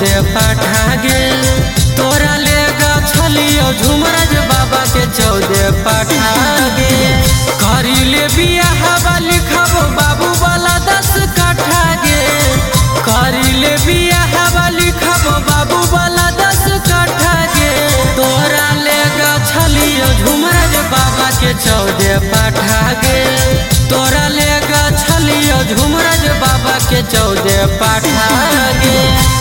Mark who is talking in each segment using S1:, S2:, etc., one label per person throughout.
S1: 14 पाठा गे तोरा ले गछलियो झुमराज बाबा के 14 पाठा गे करी ले बियाह वाली खबो बाबू वाला 10 काठा गे करी ले बियाह वाली खबो बाबू वाला 10 काठा गे तोरा ले गछलियो झुमराज बाबा के 14 पाठा गे तोरा ले गछलियो झुमराज बाबा के 14 पाठा गे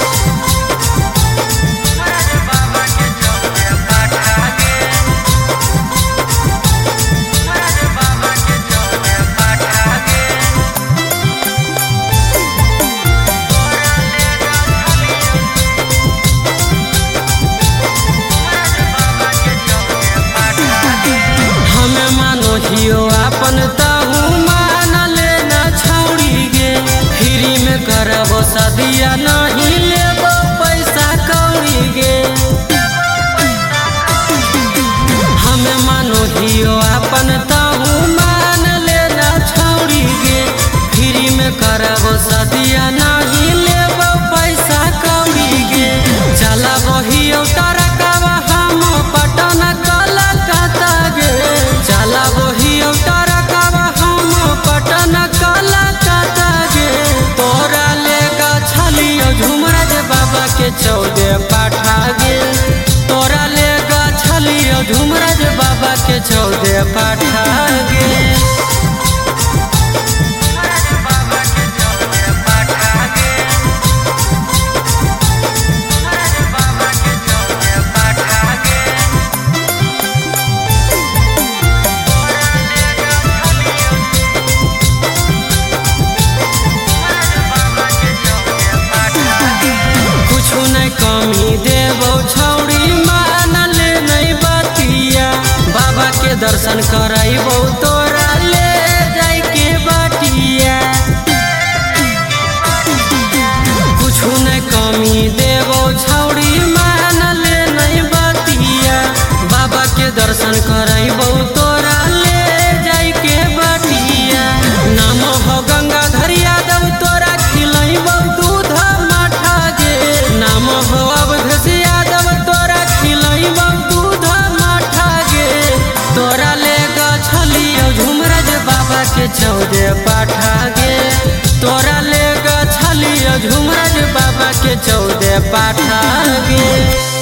S1: अपन ताहू मान लेना छौड़ी गे फ्री में करबो सदिया नहीं लेबो पैसा कौड़ी गे हमें मानो हियो अपन ताहू मान लेना छौड़ी गे फ्री में करबो सदिया नहीं लेबो पैसा कौड़ी गे चला बहियो तारा कावा हम पटन कलकत्ता गे चला बहियो तारा कावा हम पटन कलकत्ता गे तोरा ले गछलियो झुमराज बाबा के 14 पाठा गे तोरा ले गछलियो झुमराज बाबा के 14 पाठा गे कमी देवो छौड़ी मान ले नहीं बतिया बाबा के दर्शन कराइबो तोरा ले जाय के बाटिया कुछु नहीं कमी देवो छौड़ी मान ले नहीं बतिया बाबा के दर्शन कराइबो तोरा ले जाय के बाटिया नाम हो गंगाधर यादव तोरा खिलाइबो दूध माठा गे नाम हो यादव तोरा खिलाइबो दूध माठा गे तोरा ले गछलियो झुमराज बाबा के 14 पाठा गे तोरा ले गछलियो झुमराज बाबा के 14 पाठा गे।